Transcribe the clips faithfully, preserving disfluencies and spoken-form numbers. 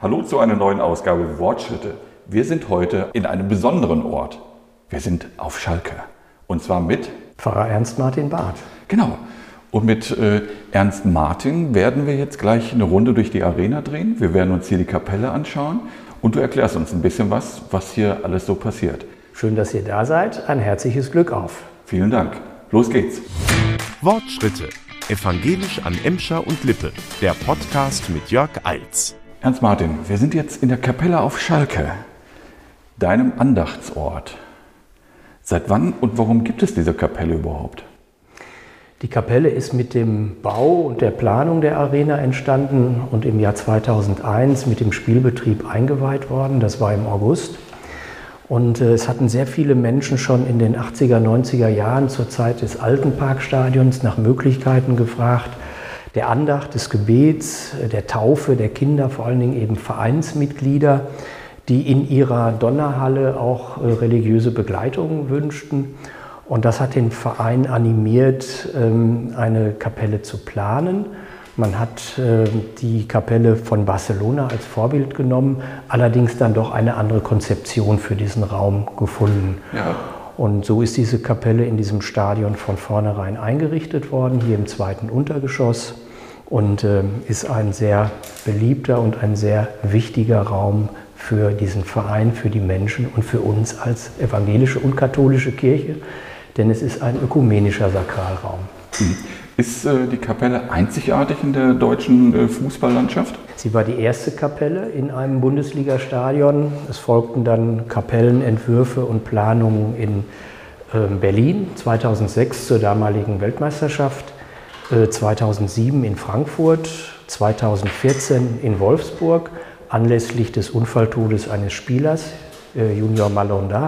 Hallo zu einer neuen Ausgabe Wortschritte. Wir sind heute in einem besonderen Ort. Wir sind auf Schalke. Und zwar mit Pfarrer Ernst Martin Barth. Genau. Und mit äh, Ernst Martin werden wir jetzt gleich eine Runde durch die Arena drehen. Wir werden uns hier die Kapelle anschauen und du erklärst uns ein bisschen was, was hier alles so passiert. Schön, dass ihr da seid. Ein herzliches Glück auf. Vielen Dank. Los geht's. Wortschritte. Evangelisch an Emscher und Lippe. Der Podcast mit Jörg Eils. Ernst Martin, wir sind jetzt in der Kapelle auf Schalke, deinem Andachtsort. Seit wann und warum gibt es diese Kapelle überhaupt? Die Kapelle ist mit dem Bau und der Planung der Arena entstanden und im Jahr zweitausendeins mit dem Spielbetrieb eingeweiht worden. Das war im August. Und äh, es hatten sehr viele Menschen schon in den achtziger, neunziger Jahren zur Zeit des alten Parkstadions nach Möglichkeiten gefragt, der Andacht, des Gebets, der Taufe der Kinder, vor allen Dingen eben Vereinsmitglieder, die in ihrer Donnerhalle auch äh, religiöse Begleitung wünschten. Und das hat den Verein animiert, ähm, eine Kapelle zu planen. Man hat äh, die Kapelle von Barcelona als Vorbild genommen, allerdings dann doch eine andere Konzeption für diesen Raum gefunden. Ja. Und so ist diese Kapelle in diesem Stadion von vornherein eingerichtet worden, hier im zweiten Untergeschoss, und äh, ist ein sehr beliebter und ein sehr wichtiger Raum für diesen Verein, für die Menschen und für uns als evangelische und katholische Kirche, denn es ist ein ökumenischer Sakralraum. Ist äh, die Kapelle einzigartig in der deutschen äh, Fußballlandschaft? Sie war die erste Kapelle in einem Bundesligastadion. Es folgten dann Kapellenentwürfe und Planungen in äh, Berlin, zweitausendsechs zur damaligen Weltmeisterschaft, äh, zweitausendsieben in Frankfurt, zweitausendvierzehn in Wolfsburg, anlässlich des Unfalltodes eines Spielers, äh, Junior Malonda.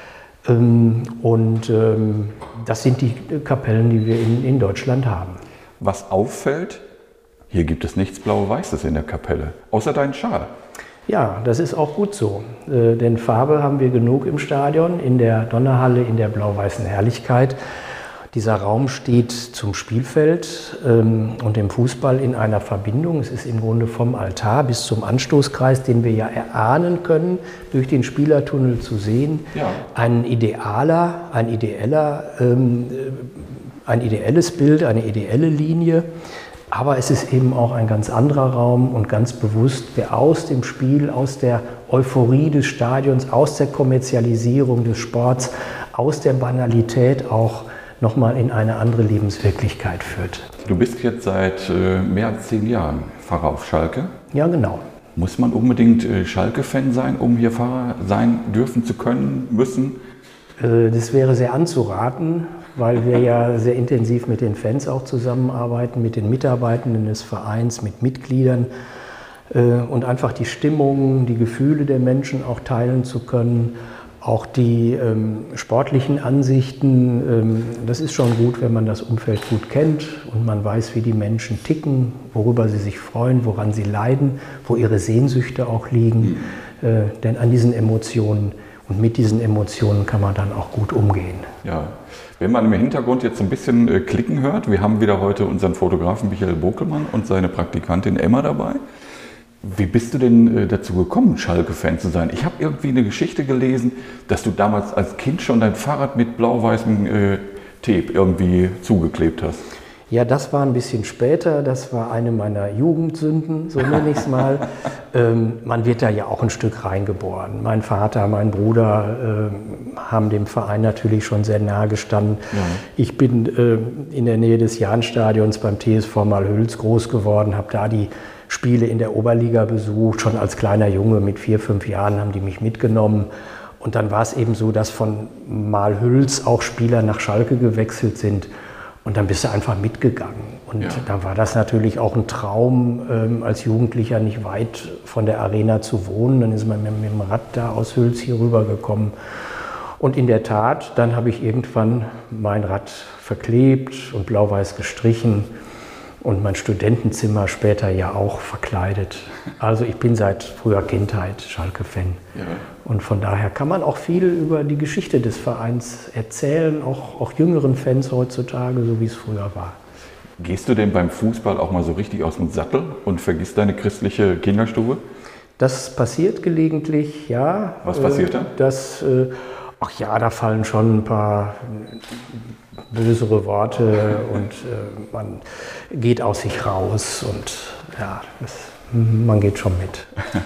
Ähm, und ähm, das sind die Kapellen, die wir in, in Deutschland haben. Was auffällt, hier gibt es nichts Blau-Weißes in der Kapelle, außer deinen Schal. Ja, das ist auch gut so, äh, denn Farbe haben wir genug im Stadion, in der Donnerhalle, in der blau-weißen Herrlichkeit. Dieser Raum steht zum Spielfeld ähm, und dem Fußball in einer Verbindung. Es ist im Grunde vom Altar bis zum Anstoßkreis, den wir ja erahnen können, durch den Spielertunnel zu sehen. Ja. Ein idealer, ein ideeller, ähm, ein ideelles Bild, eine ideelle Linie. Aber es ist eben auch ein ganz anderer Raum und ganz bewusst, der aus dem Spiel, aus der Euphorie des Stadions, aus der Kommerzialisierung des Sports, aus der Banalität auch nochmal in eine andere Lebenswirklichkeit führt. Du bist jetzt seit äh, mehr als zehn Jahren Pfarrer auf Schalke. Ja, genau. Muss man unbedingt äh, Schalke-Fan sein, um hier Pfarrer sein dürfen zu können, müssen? Äh, das wäre sehr anzuraten, weil wir ja sehr intensiv mit den Fans auch zusammenarbeiten, mit den Mitarbeitenden des Vereins, mit Mitgliedern äh, und einfach die Stimmung, die Gefühle der Menschen auch teilen zu können. Auch die ähm, sportlichen Ansichten, ähm, das ist schon gut, wenn man das Umfeld gut kennt und man weiß, wie die Menschen ticken, worüber sie sich freuen, woran sie leiden, wo ihre Sehnsüchte auch liegen. Mhm. Äh, denn an diesen Emotionen und mit diesen Emotionen kann man dann auch gut umgehen. Ja, wenn man im Hintergrund jetzt ein bisschen äh, klicken hört, wir haben wieder heute unseren Fotografen Michael Bokelmann und seine Praktikantin Emma dabei. Wie bist du denn äh, dazu gekommen, Schalke-Fan zu sein? Ich habe irgendwie eine Geschichte gelesen, dass du damals als Kind schon dein Fahrrad mit blau-weißem äh, Tape irgendwie zugeklebt hast. Ja, das war ein bisschen später. Das war eine meiner Jugendsünden, so nenne ich es mal. ähm, man wird da ja auch ein Stück reingeboren. Mein Vater, mein Bruder äh, haben dem Verein natürlich schon sehr nahe gestanden. Ja. Ich bin äh, in der Nähe des Jahnstadions beim T S V Malhüls groß geworden, habe da die Spiele in der Oberliga besucht. Schon als kleiner Junge mit vier, fünf Jahren haben die mich mitgenommen. Und dann war es eben so, dass von Malhüls auch Spieler nach Schalke gewechselt sind. Und dann bist du einfach mitgegangen. Und ja. dann war das natürlich auch ein Traum, ähm, als Jugendlicher nicht weit von der Arena zu wohnen. Dann ist man mit, mit dem Rad da aus Hüls hier rübergekommen. Und in der Tat, dann habe ich irgendwann mein Rad verklebt und blau-weiß gestrichen. Und mein Studentenzimmer später ja auch verkleidet. Also ich bin seit früher Kindheit Schalke-Fan. Ja. Und von daher kann man auch viel über die Geschichte des Vereins erzählen, auch, auch jüngeren Fans heutzutage, so wie es früher war. Gehst du denn beim Fußball auch mal so richtig aus dem Sattel und vergisst deine christliche Kinderstube? Das passiert gelegentlich, ja. Was passiert da? Das, äh, ach ja, da fallen schon ein paar bösere Worte und äh, man geht aus sich raus und ja, das, man geht schon mit.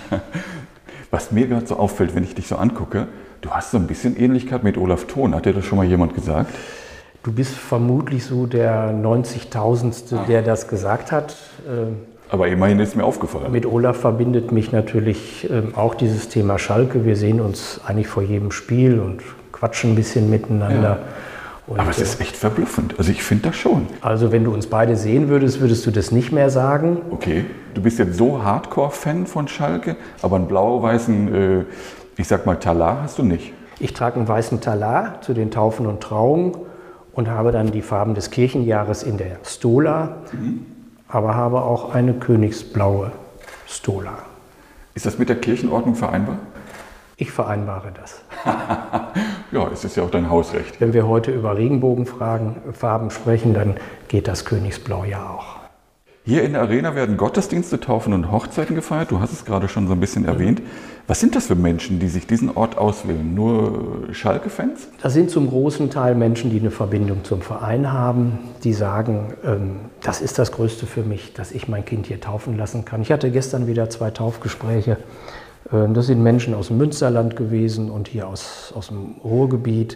Was mir gerade so auffällt, wenn ich dich so angucke, du hast so ein bisschen Ähnlichkeit mit Olaf Thon. Hat dir das schon mal jemand gesagt? Du bist vermutlich so der neunzigtausendste, ah. der das gesagt hat. Aber immerhin ist mir aufgefallen. Mit Olaf verbindet mich natürlich auch dieses Thema Schalke. Wir sehen uns eigentlich vor jedem Spiel und quatschen ein bisschen miteinander. Ja. Und aber es ist echt verblüffend. Also ich finde das schon. Also wenn du uns beide sehen würdest, würdest du das nicht mehr sagen. Okay, du bist jetzt so Hardcore-Fan von Schalke, aber einen blau-weißen, äh, ich sag mal, Talar hast du nicht. Ich trage einen weißen Talar zu den Taufen und Trauungen und habe dann die Farben des Kirchenjahres in der Stola, mhm. aber habe auch eine königsblaue Stola. Ist das mit der Kirchenordnung vereinbar? Ich vereinbare das. Ja, es ist ja auch dein Hausrecht. Wenn wir heute über Regenbogenfarben sprechen, dann geht das Königsblau ja auch. Hier in der Arena werden Gottesdienste, Taufen und Hochzeiten gefeiert. Du hast es gerade schon so ein bisschen erwähnt. Was sind das für Menschen, die sich diesen Ort auswählen? Nur Schalke-Fans? Das sind zum großen Teil Menschen, die eine Verbindung zum Verein haben, die sagen, ähm, das ist das Größte für mich, dass ich mein Kind hier taufen lassen kann. Ich hatte gestern wieder zwei Taufgespräche. Das sind Menschen aus dem Münsterland gewesen und hier aus, aus dem Ruhrgebiet,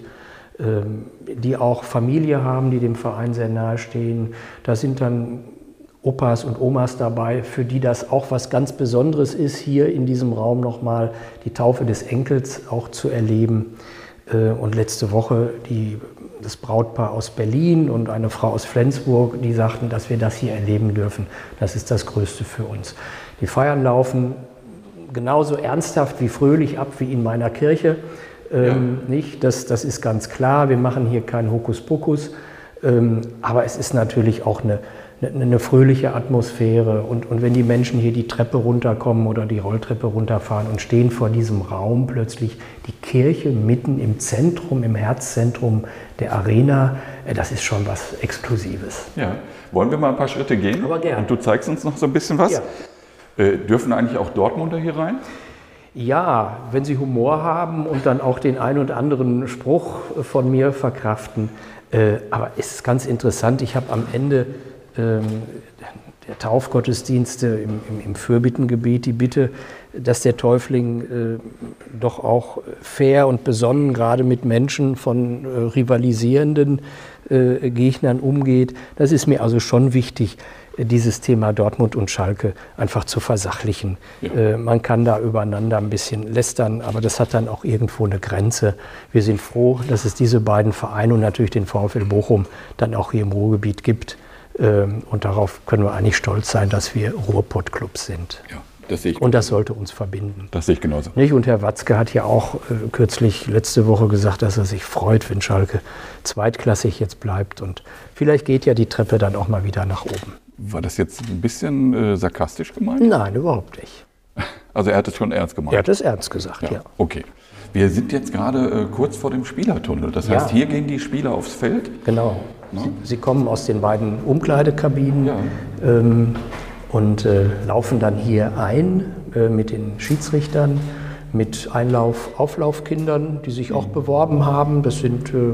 die auch Familie haben, die dem Verein sehr nahe stehen. Da sind dann Opas und Omas dabei, für die das auch was ganz Besonderes ist, hier in diesem Raum nochmal die Taufe des Enkels auch zu erleben. Und letzte Woche die, das Brautpaar aus Berlin und eine Frau aus Flensburg, die sagten, dass wir das hier erleben dürfen. Das ist das Größte für uns. Die Feiern laufen genauso ernsthaft wie fröhlich ab wie in meiner Kirche. Ähm, ja. nicht? Das, das ist ganz klar. Wir machen hier keinen Hokuspokus. Ähm, aber es ist natürlich auch eine, eine, eine fröhliche Atmosphäre. Und, und wenn die Menschen hier die Treppe runterkommen oder die Rolltreppe runterfahren und stehen vor diesem Raum, plötzlich die Kirche mitten im Zentrum, im Herzzentrum der Arena, äh, das ist schon was Exklusives. Ja. Wollen wir mal ein paar Schritte gehen? Aber gerne. Und du zeigst uns noch so ein bisschen was? Ja. Äh, dürfen eigentlich auch Dortmunder hier rein? Ja, wenn sie Humor haben und dann auch den ein oder anderen Spruch von mir verkraften. Äh, aber es ist ganz interessant, ich habe am Ende ähm, der Taufgottesdienste im, im, im Fürbittengebet die Bitte, dass der Täufling äh, doch auch fair und besonnen gerade mit Menschen von äh, rivalisierenden äh, Gegnern umgeht. Das ist mir also schon wichtig, dieses Thema Dortmund und Schalke einfach zu versachlichen. Ja. Äh, man kann da übereinander ein bisschen lästern, aber das hat dann auch irgendwo eine Grenze. Wir sind froh, dass es diese beiden Vereine und natürlich den VfL Bochum dann auch hier im Ruhrgebiet gibt. Ähm, und darauf können wir eigentlich stolz sein, dass wir Ruhrpott-Clubs sind. Ja, das sehe ich. Und das sollte uns verbinden. Das sehe ich genauso. Nicht? Und Herr Watzke hat ja auch äh, kürzlich letzte Woche gesagt, dass er sich freut, wenn Schalke zweitklassig jetzt bleibt. Und vielleicht geht ja die Treppe dann auch mal wieder nach oben. War das jetzt ein bisschen äh, sarkastisch gemeint? Nein, überhaupt nicht. Also er hat es schon ernst gemeint? Er hat es ernst gesagt, ja. ja. Okay. Wir sind jetzt gerade äh, kurz vor dem Spielertunnel. Das heißt, ja. hier gehen die Spieler aufs Feld? Genau. Ja. Sie, sie kommen aus den beiden Umkleidekabinen ja. ähm, und äh, laufen dann hier ein äh, mit den Schiedsrichtern, mit Einlauf-Auflaufkindern, die sich auch beworben haben. Das sind äh,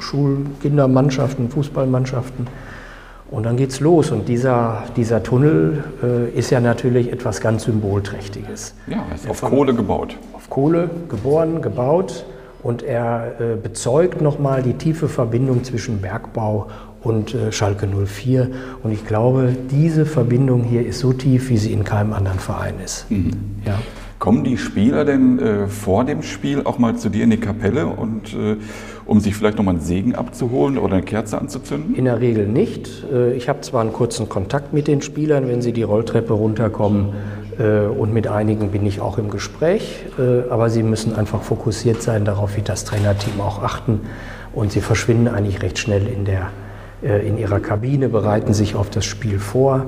Schulkindermannschaften, Fußballmannschaften. Und dann geht's los. Und dieser, dieser Tunnel äh, ist ja natürlich etwas ganz Symbolträchtiges. Ja, er ist auf Kohle gebaut. Auf Kohle geboren, gebaut. Und er äh, bezeugt nochmal die tiefe Verbindung zwischen Bergbau und äh, Schalke null vier. Und ich glaube, diese Verbindung hier ist so tief, wie sie in keinem anderen Verein ist. Mhm. Ja. Kommen die Spieler denn äh, vor dem Spiel auch mal zu dir in die Kapelle, und, äh, um sich vielleicht nochmal einen Segen abzuholen oder eine Kerze anzuzünden? In der Regel nicht. Ich habe zwar einen kurzen Kontakt mit den Spielern, wenn sie die Rolltreppe runterkommen, äh, und mit einigen bin ich auch im Gespräch, äh, aber sie müssen einfach fokussiert sein darauf, wie das Trainerteam auch achten, und sie verschwinden eigentlich recht schnell in, der, äh, in ihrer Kabine, bereiten sich auf das Spiel vor.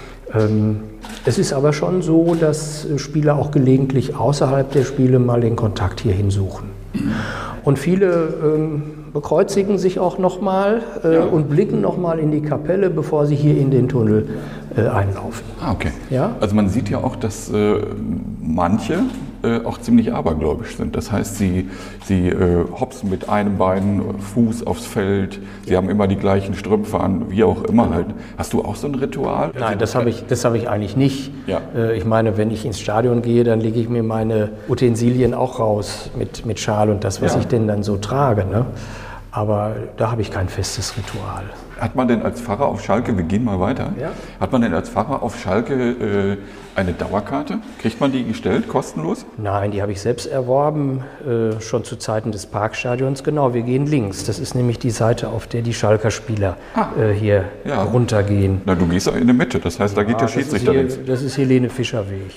Ähm, Es ist aber schon so, dass Spieler auch gelegentlich außerhalb der Spiele mal den Kontakt hierhin suchen. Und viele ähm, bekreuzigen sich auch nochmal äh, Ja. und blicken nochmal in die Kapelle, bevor sie hier in den Tunnel äh, einlaufen. Ah, okay. Ja? Also man sieht ja auch, dass äh, manche äh, auch ziemlich abergläubisch sind. Das heißt, sie, sie äh, hopsen mit einem Bein, Fuß aufs Feld, sie haben immer die gleichen Strümpfe an, wie auch immer halt. Hast du auch so ein Ritual? Nein, das habe ich, das habe ich eigentlich nicht. Ja. Äh, ich meine, wenn ich ins Stadion gehe, dann lege ich mir meine Utensilien auch raus mit, mit Schal und das, was Ja. ich denn dann so trage. Ne? Aber da habe ich kein festes Ritual. Hat man denn als Pfarrer auf Schalke, wir gehen mal weiter, Ja. hat man denn als Pfarrer auf Schalke äh, eine Dauerkarte? Kriegt man die gestellt, kostenlos? Nein, die habe ich selbst erworben, äh, schon zu Zeiten des Parkstadions. Genau, wir gehen links. Das ist nämlich die Seite, auf der die Schalker Spieler Ah. äh, hier Ja. runtergehen. Na, du gehst ja in der Mitte, das heißt, da geht der Ah, das, ist Schiedsrichter hier, links. das ist Helene Fischerweg.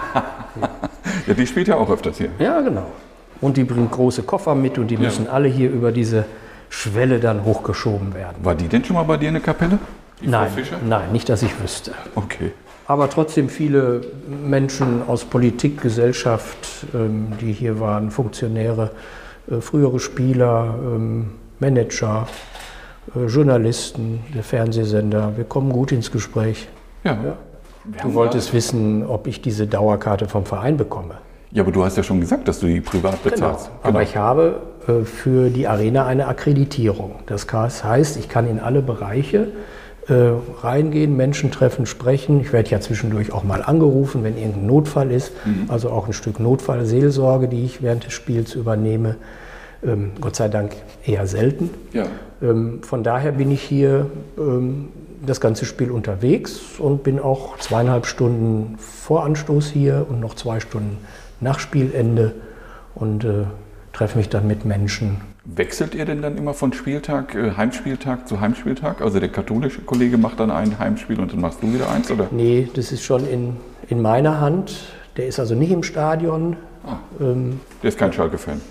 Ja, die spielt ja auch öfters hier. Ja, genau. Und die bringt große Koffer mit und die müssen alle hier über diese Schwelle dann hochgeschoben werden. War die denn schon mal bei dir in der Kapelle? Die Frau Nein, Fischer? nein, nicht, dass ich wüsste. Okay. Aber trotzdem viele Menschen aus Politik, Gesellschaft, ähm, die hier waren, Funktionäre, äh, frühere Spieler, ähm, Manager, äh, Journalisten, der Fernsehsender. Wir kommen gut ins Gespräch. Ja. Du wolltest wissen, ob ich diese Dauerkarte vom Verein bekomme. Ja, aber du hast ja schon gesagt, dass du die privat bezahlst. Aber ich habe äh, für die Arena eine Akkreditierung. Das heißt, ich kann in alle Bereiche äh, reingehen, Menschen treffen, sprechen. Ich werde ja zwischendurch auch mal angerufen, wenn irgendein Notfall ist. Mhm. Also auch ein Stück Notfallseelsorge, die ich während des Spiels übernehme. Ähm, Gott sei Dank eher selten. Ja. Ähm, von daher bin ich hier ähm, das ganze Spiel unterwegs und bin auch zweieinhalb Stunden vor Anstoß hier und noch zwei Stunden nach Spielende und äh, treffe mich dann mit Menschen. Wechselt ihr denn dann immer von Spieltag, äh, Heimspieltag zu Heimspieltag? Also der katholische Kollege macht dann ein Heimspiel und dann machst du wieder eins, oder? Nee, das ist schon in, in meiner Hand. Der ist also nicht im Stadion. Ah, Ähm, der ist kein Schalke-Fan.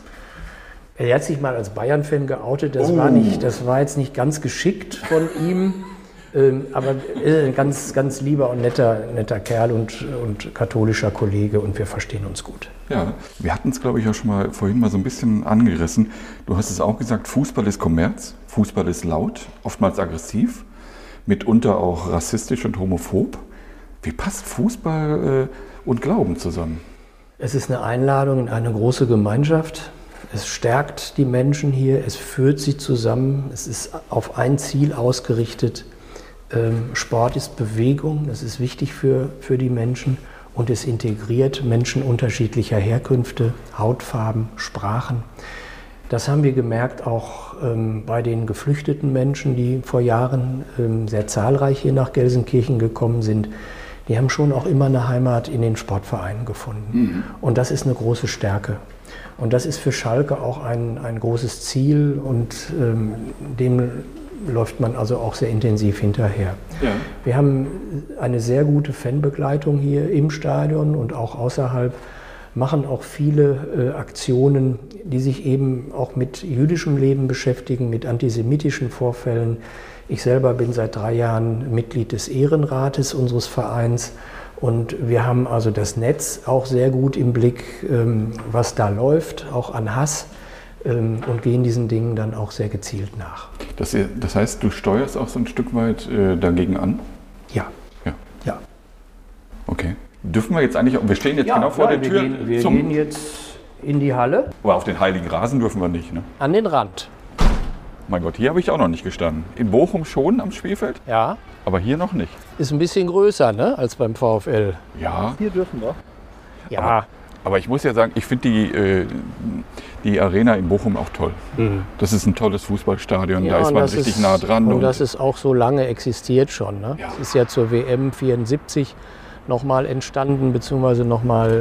er hat sich mal als Bayern-Fan geoutet. Das, Oh. war nicht, das war jetzt nicht ganz geschickt von ihm. Ähm, aber er ist ein ganz, ganz lieber und netter, netter Kerl und, und katholischer Kollege und wir verstehen uns gut. Ja, wir hatten es, glaube ich, auch schon mal vorhin mal so ein bisschen angerissen. Du hast es auch gesagt, Fußball ist Kommerz, Fußball ist laut, oftmals aggressiv, mitunter auch rassistisch und homophob. Wie passt Fußball äh, und Glauben zusammen? Es ist eine Einladung in eine große Gemeinschaft. Es stärkt die Menschen hier, es führt sie zusammen, es ist auf ein Ziel ausgerichtet. Ähm, Sport ist Bewegung, das ist wichtig für, für die Menschen und es integriert Menschen unterschiedlicher Herkünfte, Hautfarben, Sprachen. Das haben wir gemerkt auch ähm, bei den geflüchteten Menschen, die vor Jahren ähm, sehr zahlreich hier nach Gelsenkirchen gekommen sind. Die haben schon auch immer eine Heimat in den Sportvereinen gefunden. Mhm. Und das ist eine große Stärke. Und das ist für Schalke auch ein, ein großes Ziel und ähm, dem läuft man also auch sehr intensiv hinterher. Ja. Wir haben eine sehr gute Fanbegleitung hier im Stadion und auch außerhalb, machen auch viele äh, Aktionen, die sich eben auch mit jüdischem Leben beschäftigen, mit antisemitischen Vorfällen. Ich selber bin seit drei Jahren Mitglied des Ehrenrates unseres Vereins und wir haben also das Netz auch sehr gut im Blick, ähm, was da läuft, auch an Hass. Und gehen diesen Dingen dann auch sehr gezielt nach. Das, das heißt, du steuerst auch so ein Stück weit äh, dagegen an? Ja. Ja. Ja. Okay. Dürfen wir jetzt eigentlich, wir stehen jetzt genau vor der wir Tür. Gehen, wir zum, gehen jetzt in die Halle. aber auf den heiligen Rasen dürfen wir nicht, ne? An den Rand. Mein Gott, hier habe ich auch noch nicht gestanden. In Bochum schon am Spielfeld, Ja. aber hier noch nicht. Ist ein bisschen größer, ne, als beim VfL. Ja, Hier dürfen wir. Ja. aber ich muss ja sagen, ich finde die, äh, die Arena in Bochum auch toll. Mhm. Das ist ein tolles Fußballstadion, Ja, da ist und man das richtig ist, nah dran. Und das ist auch so lange existiert schon. Ne? Ja. Es ist ja zur W M vierundsiebzig nochmal entstanden, beziehungsweise nochmal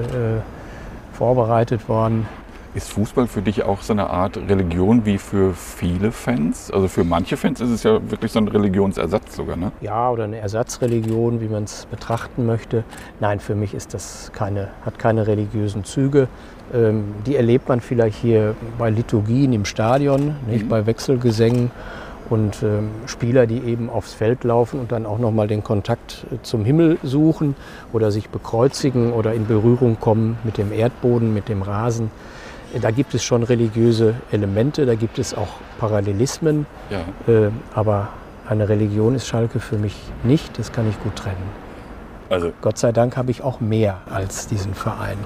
äh, vorbereitet worden. Ist Fußball für dich auch so eine Art Religion wie für viele Fans? Also für manche Fans ist es ja wirklich so ein Religionsersatz sogar, ne? Ja, oder eine Ersatzreligion, wie man es betrachten möchte. Nein, für mich ist das keine, hat keine religiösen Züge. Ähm, die erlebt man vielleicht hier bei Liturgien im Stadion, nicht Mhm. bei Wechselgesängen und ähm, Spieler, die eben aufs Feld laufen und dann auch nochmal den Kontakt zum Himmel suchen oder sich bekreuzigen oder in Berührung kommen mit dem Erdboden, mit dem Rasen. da gibt es schon religiöse Elemente, da gibt es auch Parallelismen, Ja. äh, aber eine Religion ist Schalke für mich nicht, das kann ich gut trennen. Also, Gott sei Dank habe ich auch mehr als diesen Verein.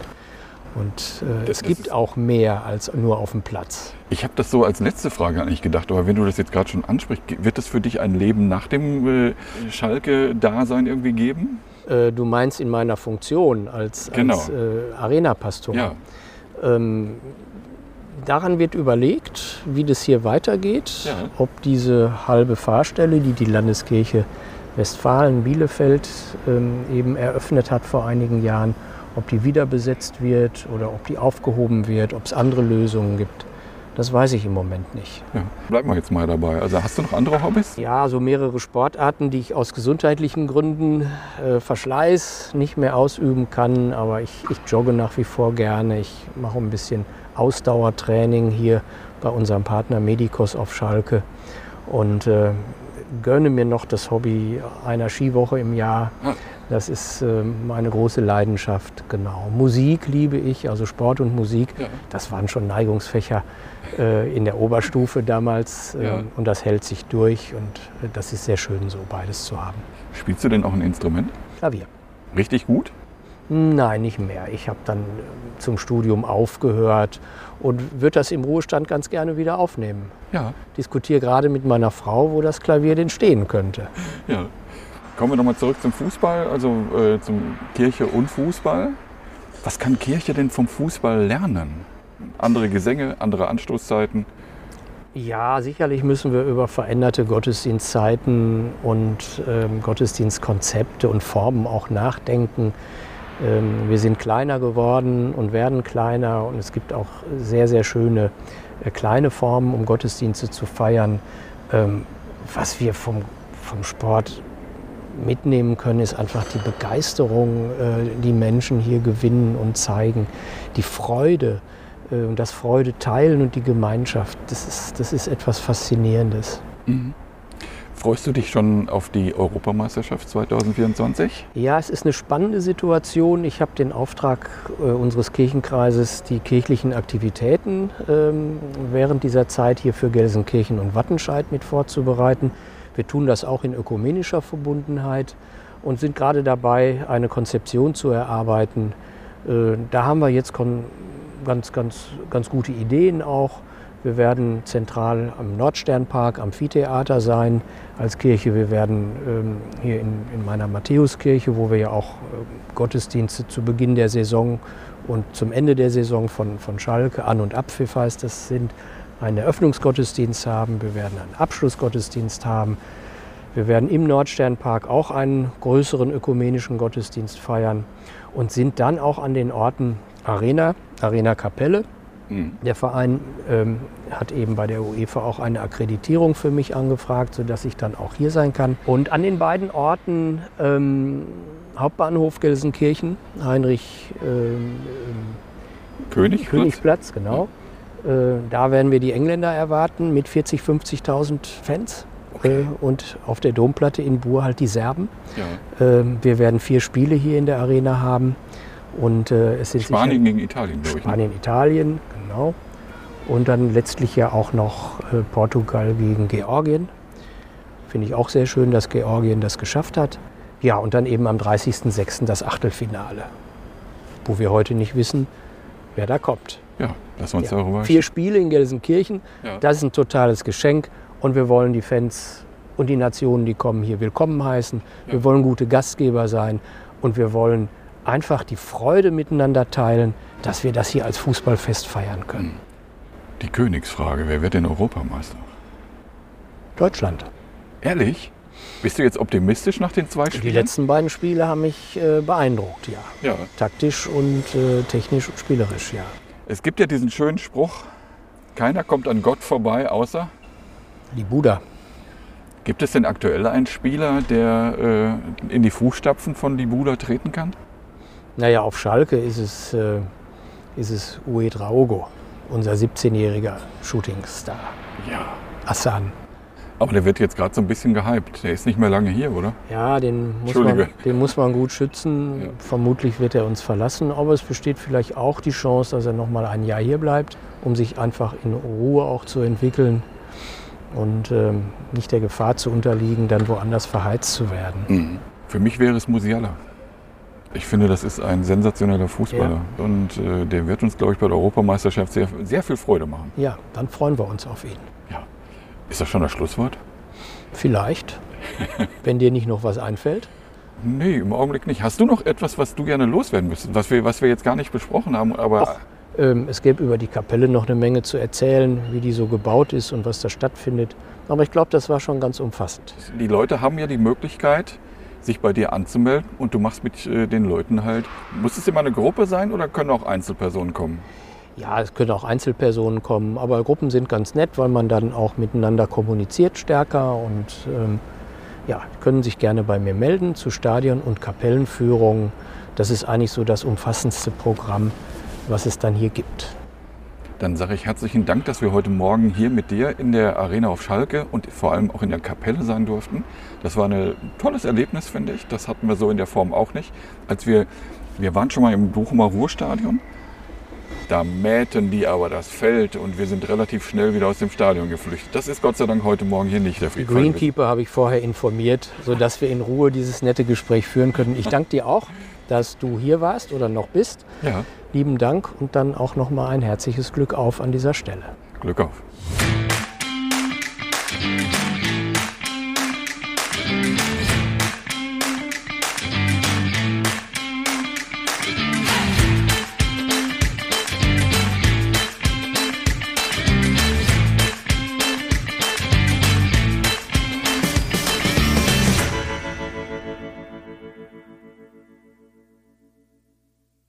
Und äh, Das- es gibt das ist- auch mehr als nur auf dem Platz. ich habe das so als letzte Frage eigentlich gedacht, aber wenn du das jetzt gerade schon ansprichst, wird es für dich ein Leben nach dem äh, Schalke-Dasein irgendwie geben? Äh, du meinst in meiner Funktion als, Genau. als äh, Arena-Pastor. Ja. Ähm, daran wird überlegt, wie das hier weitergeht, Ja. ob diese halbe Fahrstelle, die die Landeskirche Westfalen-Bielefeld ähm, eben eröffnet hat vor einigen Jahren, ob die wieder besetzt wird oder ob die aufgehoben wird, ob es andere Lösungen gibt. Das weiß ich im Moment nicht. Ja. Bleiben wir jetzt mal dabei. Also hast du noch andere Hobbys? Ja, so mehrere Sportarten, die ich aus gesundheitlichen Gründen, äh, Verschleiß, nicht mehr ausüben kann. Aber ich, ich jogge nach wie vor gerne. Ich mache ein bisschen Ausdauertraining hier bei unserem Partner Medicos auf Schalke. Und äh, gönne mir noch das Hobby einer Skiwoche im Jahr. Ah. Das ist äh, meine große Leidenschaft, genau. Musik liebe ich, also Sport und Musik. Ja. Das waren schon Neigungsfächer äh, in der Oberstufe damals. Äh, Ja. Und das hält sich durch und äh, das ist sehr schön, so beides zu haben. Spielst du denn auch ein Instrument? Klavier. Richtig gut? Nein, nicht mehr. Ich habe dann äh, zum Studium aufgehört und würde das im Ruhestand ganz gerne wieder aufnehmen. Ja. Diskutiere gerade mit meiner Frau, wo das Klavier denn stehen könnte. Ja. Kommen wir nochmal zurück zum Fußball, also äh, zum Kirche und Fußball. Was kann Kirche denn vom Fußball lernen? Andere Gesänge, andere Anstoßzeiten? Ja, sicherlich müssen wir über veränderte Gottesdienstzeiten und ähm, Gottesdienstkonzepte und Formen auch nachdenken. Ähm, wir sind kleiner geworden und werden kleiner und es gibt auch sehr, sehr schöne äh, kleine Formen, um Gottesdienste zu feiern. Ähm, was wir vom, vom Sport mitnehmen können, ist einfach die Begeisterung, äh, die Menschen hier gewinnen und zeigen, die Freude, äh, das Freude teilen und die Gemeinschaft. Das ist, das ist etwas Faszinierendes. Mhm. Freust du dich schon auf die Europameisterschaft zwanzig vierundzwanzig? Ja, es ist eine spannende Situation. Ich habe den Auftrag äh, unseres Kirchenkreises, die kirchlichen Aktivitäten ähm, während dieser Zeit hier für Gelsenkirchen und Wattenscheid mit vorzubereiten. Wir tun das auch in ökumenischer Verbundenheit und sind gerade dabei, eine Konzeption zu erarbeiten. Äh, da haben wir jetzt kon- ganz, ganz, ganz gute Ideen auch. Wir werden zentral am Nordsternpark, Amphitheater sein als Kirche. Wir werden ähm, hier in, in meiner Matthäuskirche, wo wir ja auch äh, Gottesdienste zu Beginn der Saison und zum Ende der Saison von, von Schalke, An- und Abpfiff heißt das, sind, einen Eröffnungsgottesdienst haben. Wir werden einen Abschlussgottesdienst haben. Wir werden im Nordsternpark auch einen größeren ökumenischen Gottesdienst feiern und sind dann auch an den Orten Arena, Arena Kapelle. Mhm. Der Verein ähm, hat eben bei der UEFA auch eine Akkreditierung für mich angefragt, sodass ich dann auch hier sein kann. Und an den beiden Orten ähm, Hauptbahnhof Gelsenkirchen, Heinrich ähm, König? Königsplatz, genau. Äh, da werden wir die Engländer erwarten mit vierzig, fünfzigtausend Fans. Okay. Äh, und auf der Domplatte in Buhr halt die Serben. Ja. Äh, wir werden vier Spiele hier in der Arena haben. Und, äh, es sind Spanien sicher- gegen Italien, glaube ich. Ne? Spanien, Italien, genau. Und dann letztlich ja auch noch äh, Portugal gegen Georgien. Finde ich auch sehr schön, dass Georgien das geschafft hat. Ja, und dann eben am dreißigsten sechsten das Achtelfinale, wo wir heute nicht wissen, wer da kommt. Ja, lass uns Ja. darüber Vier Spiele in Gelsenkirchen, Ja. das ist ein totales Geschenk. Und wir wollen die Fans und die Nationen, die kommen, hier willkommen heißen. Wir Ja. wollen gute Gastgeber sein und wir wollen einfach die Freude miteinander teilen, dass wir das hier als Fußballfest feiern können. Die Königsfrage, wer wird denn Europameister? Deutschland. Ehrlich? Bist du jetzt optimistisch nach den zwei Die Spielen? letzten beiden Spiele haben mich äh, beeindruckt, ja. Ja. Taktisch und äh, technisch und spielerisch, ja. Es gibt ja diesen schönen Spruch, keiner kommt an Gott vorbei, außer... Die Buda. Gibt es denn aktuell einen Spieler, der äh, in die Fußstapfen von Libuda treten kann? Naja, auf Schalke ist es, äh, ist es Uwe Draogo, unser siebzehnjähriger Shootingstar. Ja. Hassan. Aber der wird jetzt gerade so ein bisschen gehypt. Der ist nicht mehr lange hier, oder? Ja, den muss, man, den muss man gut schützen. Ja. Vermutlich wird er uns verlassen, aber es besteht vielleicht auch die Chance, dass er noch mal ein Jahr hier bleibt, um sich einfach in Ruhe auch zu entwickeln und ähm, nicht der Gefahr zu unterliegen, dann woanders verheizt zu werden. Mhm. Für mich wäre es Musiala. Ich finde, das ist ein sensationeller Fußballer. Ja. Und äh, der wird uns, glaube ich, bei der Europameisterschaft sehr, sehr viel Freude machen. Ja, dann freuen wir uns auf ihn. Ja. Ist das schon das Schlusswort? Vielleicht, wenn dir nicht noch was einfällt. Nee, im Augenblick nicht. Hast du noch etwas, was du gerne loswerden müsstest, was wir, was wir jetzt gar nicht besprochen haben? Aber Ach, ähm, es gäbe über die Kapelle noch eine Menge zu erzählen, wie die so gebaut ist und was da stattfindet. Aber ich glaube, das war schon ganz umfassend. Die Leute haben ja die Möglichkeit, sich bei dir anzumelden und du machst mit äh, den Leuten halt. Muss es immer eine Gruppe sein oder können auch Einzelpersonen kommen? Ja, es können auch Einzelpersonen kommen, aber Gruppen sind ganz nett, weil man dann auch miteinander kommuniziert stärker und ähm, ja, können sich gerne bei mir melden zu Stadion- und Kapellenführungen. Das ist eigentlich so das umfassendste Programm, was es dann hier gibt. Dann sage ich herzlichen Dank, dass wir heute Morgen hier mit dir in der Arena auf Schalke und vor allem auch in der Kapelle sein durften. Das war ein tolles Erlebnis, finde ich. Das hatten wir so in der Form auch nicht. Als wir, wir waren schon mal im Bochumer Ruhrstadion. Da mähten die aber das Feld und wir sind relativ schnell wieder aus dem Stadion geflüchtet. Das ist Gott sei Dank heute Morgen hier nicht der Fall. Die Greenkeeper habe ich vorher informiert, sodass wir in Ruhe dieses nette Gespräch führen können. Ich danke dir auch, dass du hier warst oder noch bist. Ja. Lieben Dank und dann auch noch mal ein herzliches Glück auf an dieser Stelle. Glück auf.